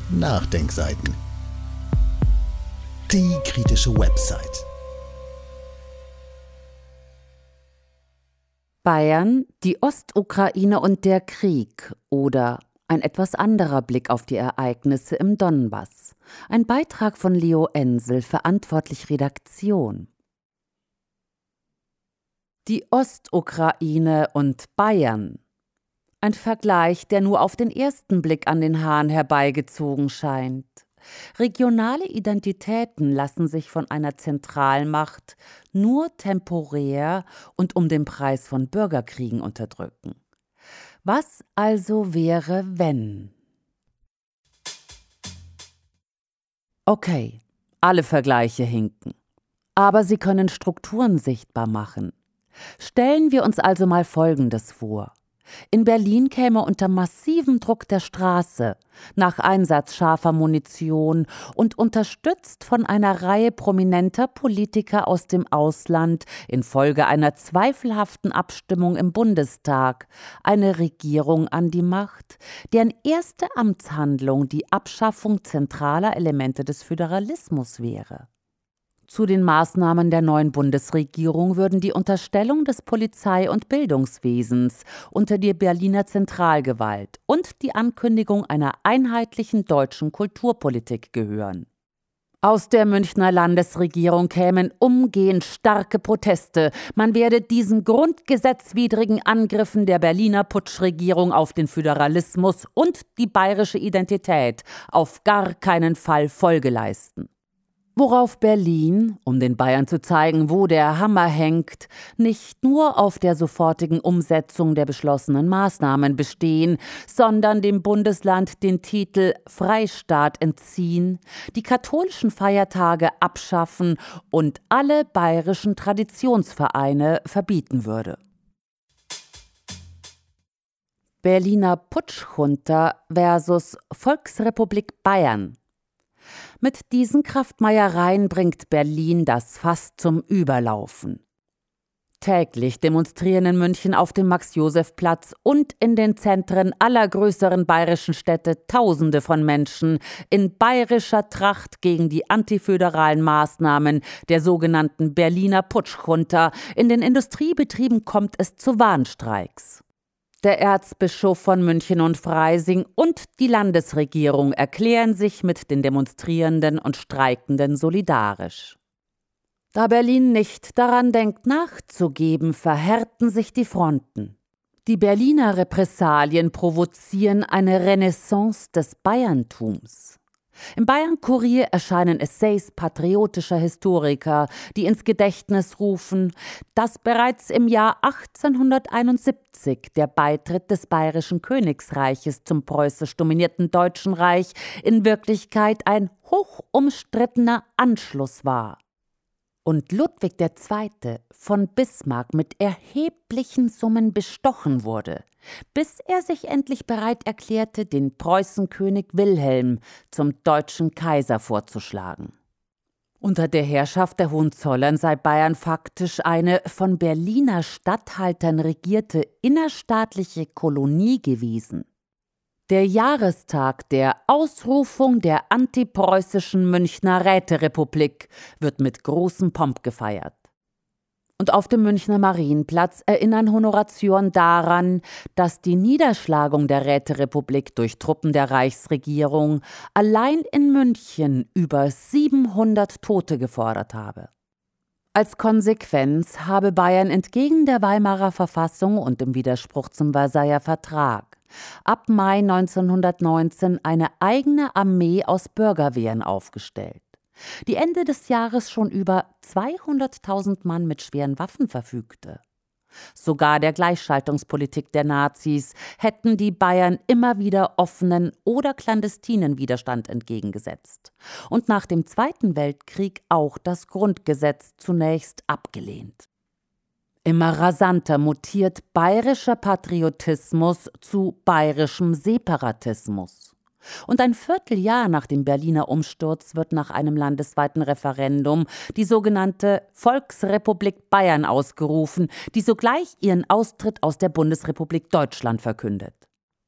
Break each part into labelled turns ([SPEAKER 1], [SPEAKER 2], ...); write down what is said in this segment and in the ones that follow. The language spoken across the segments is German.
[SPEAKER 1] Nachdenkseiten. Die kritische Website.
[SPEAKER 2] Bayern, die Ostukraine und der Krieg oder ein etwas anderer Blick auf die Ereignisse im Donbass. Ein Beitrag von Leo Ensel, verantwortlich Redaktion. Die Ostukraine und Bayern. Ein Vergleich, der nur auf den ersten Blick an den Haaren herbeigezogen scheint. Regionale Identitäten lassen sich von einer Zentralmacht nur temporär und um den Preis von Bürgerkriegen unterdrücken. Was also wäre, wenn? Okay, alle Vergleiche hinken. Aber sie können Strukturen sichtbar machen. Stellen wir uns also mal Folgendes vor. In Berlin käme unter massivem Druck der Straße, nach Einsatz scharfer Munition und unterstützt von einer Reihe prominenter Politiker aus dem Ausland infolge einer zweifelhaften Abstimmung im Bundestag, eine Regierung an die Macht, deren erste Amtshandlung die Abschaffung zentraler Elemente des Föderalismus wäre. Zu den Maßnahmen der neuen Bundesregierung würden die Unterstellung des Polizei- und Bildungswesens unter die Berliner Zentralgewalt und die Ankündigung einer einheitlichen deutschen Kulturpolitik gehören. Aus der Münchner Landesregierung kämen umgehend starke Proteste. Man werde diesen grundgesetzwidrigen Angriffen der Berliner Putschregierung auf den Föderalismus und die bayerische Identität auf gar keinen Fall Folge leisten. Worauf Berlin, um den Bayern zu zeigen, wo der Hammer hängt, nicht nur auf der sofortigen Umsetzung der beschlossenen Maßnahmen bestehen, sondern dem Bundesland den Titel Freistaat entziehen, die katholischen Feiertage abschaffen und alle bayerischen Traditionsvereine verbieten würde. Berliner Putschjunta versus Volksrepublik Bayern. Mit diesen Kraftmeiereien bringt Berlin das Fass zum Überlaufen. Täglich demonstrieren in München auf dem Max-Joseph-Platz und in den Zentren aller größeren bayerischen Städte Tausende von Menschen in bayerischer Tracht gegen die antiföderalen Maßnahmen der sogenannten Berliner Putschjunta. In den Industriebetrieben kommt es zu Warnstreiks. Der Erzbischof von München und Freising und die Landesregierung erklären sich mit den Demonstrierenden und Streikenden solidarisch. Da Berlin nicht daran denkt, nachzugeben, verhärten sich die Fronten. Die Berliner Repressalien provozieren eine Renaissance des Bayerntums. Im Bayern-Kurier erscheinen Essays patriotischer Historiker, die ins Gedächtnis rufen, dass bereits im Jahr 1871 der Beitritt des Bayerischen Königsreiches zum preußisch dominierten Deutschen Reich in Wirklichkeit ein hoch umstrittener Anschluss war. Und Ludwig II. Von Bismarck mit erheblichen Summen bestochen wurde, bis er sich endlich bereit erklärte, den Preußenkönig Wilhelm zum deutschen Kaiser vorzuschlagen. Unter der Herrschaft der Hohenzollern sei Bayern faktisch eine von Berliner Statthaltern regierte innerstaatliche Kolonie gewesen. Der Jahrestag der Ausrufung der antipreußischen Münchner Räterepublik wird mit großem Pomp gefeiert. Und auf dem Münchner Marienplatz erinnern Honoratioren daran, dass die Niederschlagung der Räterepublik durch Truppen der Reichsregierung allein in München über 700 Tote gefordert habe. Als Konsequenz habe Bayern entgegen der Weimarer Verfassung und im Widerspruch zum Versailler Vertrag ab Mai 1919 eine eigene Armee aus Bürgerwehren aufgestellt, die Ende des Jahres schon über 200.000 Mann mit schweren Waffen verfügte. Sogar der Gleichschaltungspolitik der Nazis hätten die Bayern immer wieder offenen oder clandestinen Widerstand entgegengesetzt und nach dem Zweiten Weltkrieg auch das Grundgesetz zunächst abgelehnt. Immer rasanter mutiert bayerischer Patriotismus zu bayerischem Separatismus. Und ein Vierteljahr nach dem Berliner Umsturz wird nach einem landesweiten Referendum die sogenannte Volksrepublik Bayern ausgerufen, die sogleich ihren Austritt aus der Bundesrepublik Deutschland verkündet.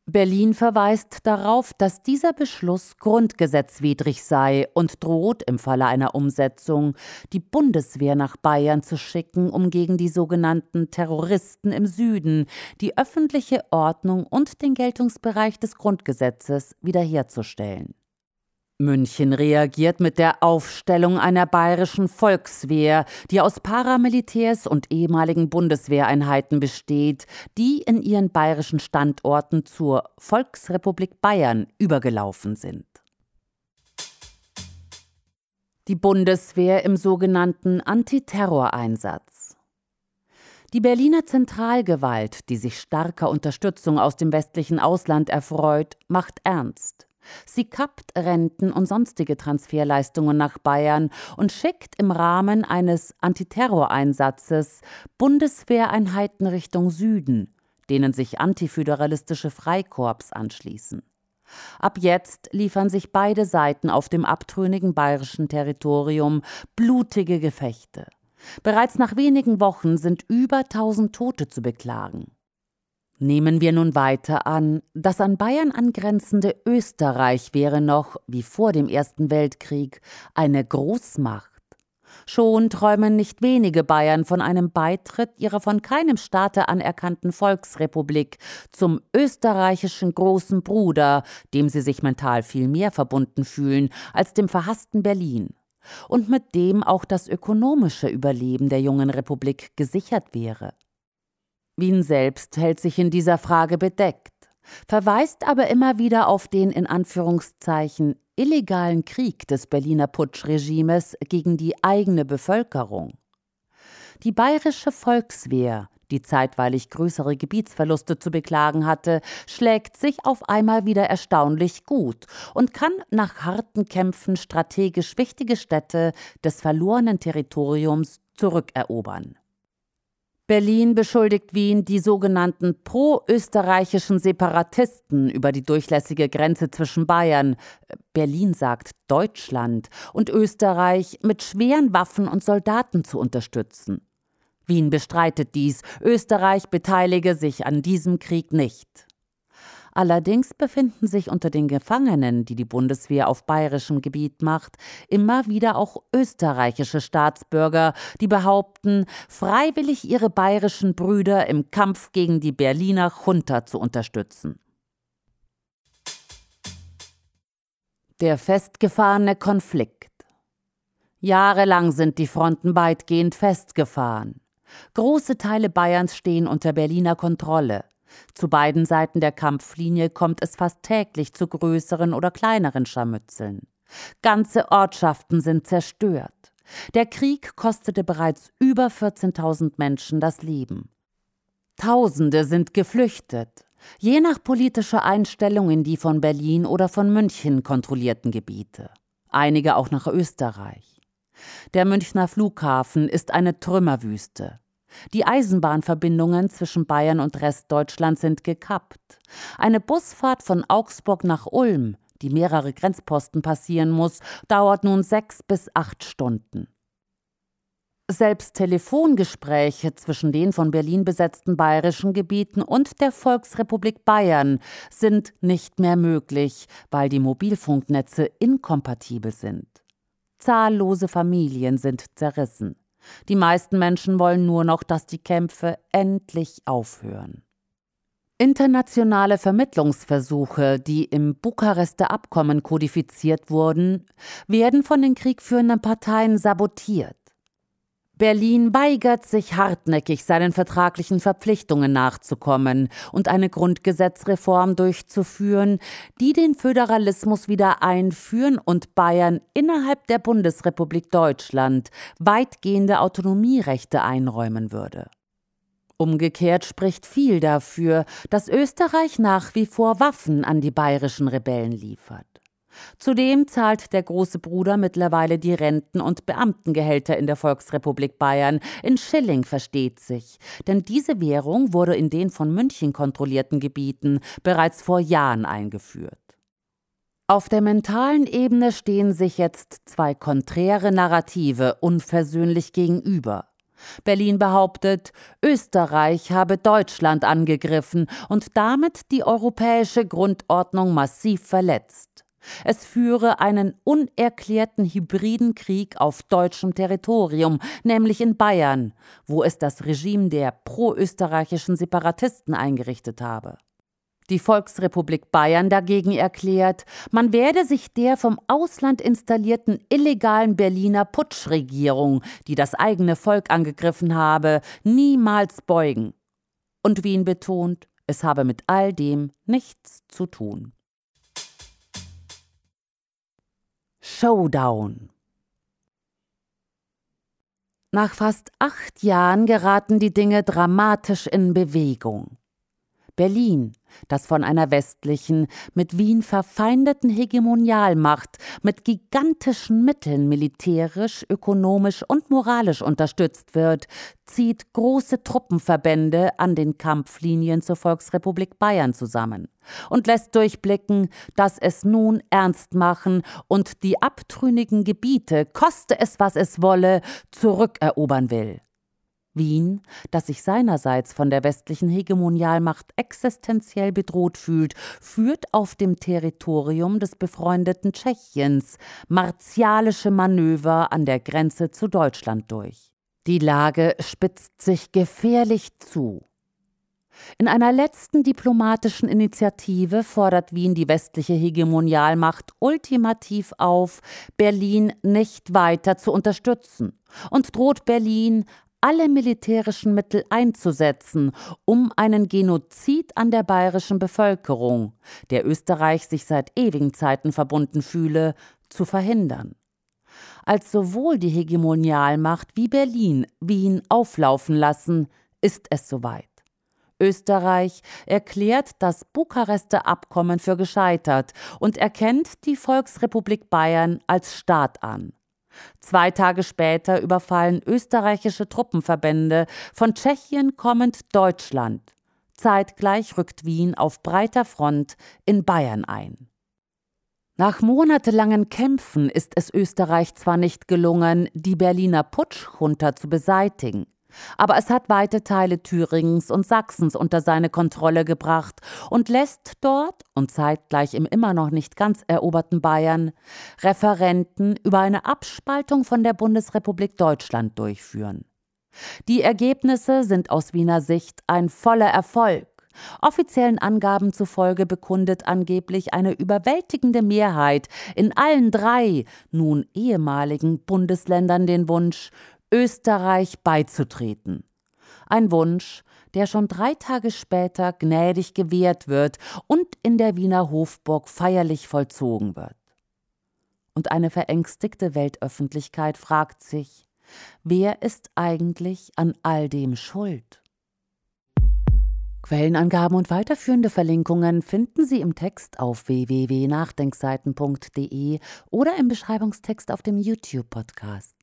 [SPEAKER 2] Berlin verweist darauf, dass dieser Beschluss grundgesetzwidrig sei und droht im Falle einer Umsetzung, die Bundeswehr nach Bayern zu schicken, um gegen die sogenannten Terroristen im Süden die öffentliche Ordnung und den Geltungsbereich des Grundgesetzes wiederherzustellen. München reagiert mit der Aufstellung einer bayerischen Volkswehr, die aus Paramilitärs und ehemaligen Bundeswehreinheiten besteht, die in ihren bayerischen Standorten zur Volksrepublik Bayern übergelaufen sind. Die Bundeswehr im sogenannten Antiterroreinsatz. Die Berliner Zentralgewalt, die sich starker Unterstützung aus dem westlichen Ausland erfreut, macht ernst. Sie kappt Renten und sonstige Transferleistungen nach Bayern und schickt im Rahmen eines Antiterroreinsatzes Bundeswehreinheiten Richtung Süden, denen sich antiföderalistische Freikorps anschließen. Ab jetzt liefern sich beide Seiten auf dem abtrünnigen bayerischen Territorium blutige Gefechte. Bereits nach wenigen Wochen sind über 1000 Tote zu beklagen. Nehmen wir nun weiter an, das an Bayern angrenzende Österreich wäre noch, wie vor dem Ersten Weltkrieg, eine Großmacht. Schon träumen nicht wenige Bayern von einem Beitritt ihrer von keinem Staate anerkannten Volksrepublik zum österreichischen großen Bruder, dem sie sich mental viel mehr verbunden fühlen als dem verhassten Berlin, und mit dem auch das ökonomische Überleben der jungen Republik gesichert wäre. Wien selbst hält sich in dieser Frage bedeckt, verweist aber immer wieder auf den in Anführungszeichen illegalen Krieg des Berliner Putschregimes gegen die eigene Bevölkerung. Die bayerische Volkswehr, die zeitweilig größere Gebietsverluste zu beklagen hatte, schlägt sich auf einmal wieder erstaunlich gut und kann nach harten Kämpfen strategisch wichtige Städte des verlorenen Territoriums zurückerobern. Berlin beschuldigt Wien, die sogenannten pro-österreichischen Separatisten über die durchlässige Grenze zwischen Bayern, Berlin sagt Deutschland, und Österreich mit schweren Waffen und Soldaten zu unterstützen. Wien bestreitet dies, Österreich beteilige sich an diesem Krieg nicht. Allerdings befinden sich unter den Gefangenen, die die Bundeswehr auf bayerischem Gebiet macht, immer wieder auch österreichische Staatsbürger, die behaupten, freiwillig ihre bayerischen Brüder im Kampf gegen die Berliner Junta zu unterstützen. Der festgefahrene Konflikt. Jahrelang sind die Fronten weitgehend festgefahren. Große Teile Bayerns stehen unter Berliner Kontrolle. Zu beiden Seiten der Kampflinie kommt es fast täglich zu größeren oder kleineren Scharmützeln. Ganze Ortschaften sind zerstört. Der Krieg kostete bereits über 14.000 Menschen das Leben. Tausende sind geflüchtet, je nach politischer Einstellung in die von Berlin oder von München kontrollierten Gebiete. Einige auch nach Österreich. Der Münchner Flughafen ist eine Trümmerwüste. Die Eisenbahnverbindungen zwischen Bayern und Restdeutschland sind gekappt. Eine Busfahrt von Augsburg nach Ulm, die mehrere Grenzposten passieren muss, dauert nun 6 bis 8 Stunden. Selbst Telefongespräche zwischen den von Berlin besetzten bayerischen Gebieten und der Volksrepublik Bayern sind nicht mehr möglich, weil die Mobilfunknetze inkompatibel sind. Zahllose Familien sind zerrissen. Die meisten Menschen wollen nur noch, dass die Kämpfe endlich aufhören. Internationale Vermittlungsversuche, die im Bukarester Abkommen kodifiziert wurden, werden von den kriegführenden Parteien sabotiert. Berlin weigert sich hartnäckig, seinen vertraglichen Verpflichtungen nachzukommen und eine Grundgesetzreform durchzuführen, die den Föderalismus wieder einführen und Bayern innerhalb der Bundesrepublik Deutschland weitgehende Autonomierechte einräumen würde. Umgekehrt spricht viel dafür, dass Österreich nach wie vor Waffen an die bayerischen Rebellen liefert. Zudem zahlt der große Bruder mittlerweile die Renten- und Beamtengehälter in der Volksrepublik Bayern, in Schilling versteht sich, denn diese Währung wurde in den von München kontrollierten Gebieten bereits vor Jahren eingeführt. Auf der mentalen Ebene stehen sich jetzt zwei konträre Narrative unversöhnlich gegenüber. Berlin behauptet, Österreich habe Deutschland angegriffen und damit die europäische Grundordnung massiv verletzt. Es führe einen unerklärten hybriden Krieg auf deutschem Territorium, nämlich in Bayern, wo es das Regime der pro-österreichischen Separatisten eingerichtet habe. Die Volksrepublik Bayern dagegen erklärt, man werde sich der vom Ausland installierten illegalen Berliner Putschregierung, die das eigene Volk angegriffen habe, niemals beugen. Und Wien betont, es habe mit all dem nichts zu tun. Showdown. Nach fast 8 Jahren geraten die Dinge dramatisch in Bewegung. Berlin, das von einer westlichen, mit Wien verfeindeten Hegemonialmacht mit gigantischen Mitteln militärisch, ökonomisch und moralisch unterstützt wird, zieht große Truppenverbände an den Kampflinien zur Volksrepublik Bayern zusammen und lässt durchblicken, dass es nun ernst machen und die abtrünnigen Gebiete, koste es was es wolle, zurückerobern will. Wien, das sich seinerseits von der westlichen Hegemonialmacht existenziell bedroht fühlt, führt auf dem Territorium des befreundeten Tschechiens martialische Manöver an der Grenze zu Deutschland durch. Die Lage spitzt sich gefährlich zu. In einer letzten diplomatischen Initiative fordert Wien die westliche Hegemonialmacht ultimativ auf, Berlin nicht weiter zu unterstützen und droht Berlin, alle militärischen Mittel einzusetzen, um einen Genozid an der bayerischen Bevölkerung, der Österreich sich seit ewigen Zeiten verbunden fühle, zu verhindern. Als sowohl die Hegemonialmacht wie Berlin Wien auflaufen lassen, ist es soweit. Österreich erklärt das Bukarester Abkommen für gescheitert und erkennt die Volksrepublik Bayern als Staat an. 2 Tage später überfallen österreichische Truppenverbände von Tschechien kommend Deutschland. Zeitgleich rückt Wien auf breiter Front in Bayern ein. Nach monatelangen Kämpfen ist es Österreich zwar nicht gelungen, die Berliner Putschjunta zu beseitigen, aber es hat weite Teile Thüringens und Sachsens unter seine Kontrolle gebracht und lässt dort und zeitgleich im immer noch nicht ganz eroberten Bayern Referenden über eine Abspaltung von der Bundesrepublik Deutschland durchführen. Die Ergebnisse sind aus Wiener Sicht ein voller Erfolg. Offiziellen Angaben zufolge bekundet angeblich eine überwältigende Mehrheit in allen 3 nun ehemaligen Bundesländern den Wunsch, Österreich beizutreten. Ein Wunsch, der schon 3 Tage später gnädig gewährt wird und in der Wiener Hofburg feierlich vollzogen wird. Und eine verängstigte Weltöffentlichkeit fragt sich, wer ist eigentlich an all dem schuld? Quellenangaben und weiterführende Verlinkungen finden Sie im Text auf www.nachdenkseiten.de oder im Beschreibungstext auf dem YouTube-Podcast.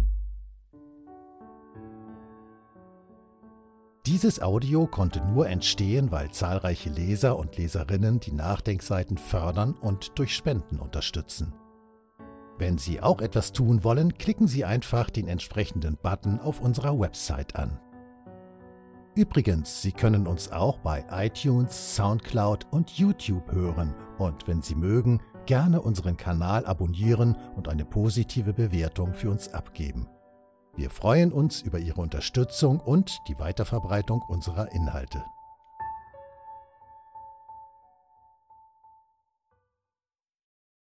[SPEAKER 1] Dieses Audio konnte nur entstehen, weil zahlreiche Leser und Leserinnen die Nachdenkseiten fördern und durch Spenden unterstützen. Wenn Sie auch etwas tun wollen, klicken Sie einfach den entsprechenden Button auf unserer Website an. Übrigens, Sie können uns auch bei iTunes, Soundcloud und YouTube hören und wenn Sie mögen, gerne unseren Kanal abonnieren und eine positive Bewertung für uns abgeben. Wir freuen uns über Ihre Unterstützung und die Weiterverbreitung unserer Inhalte.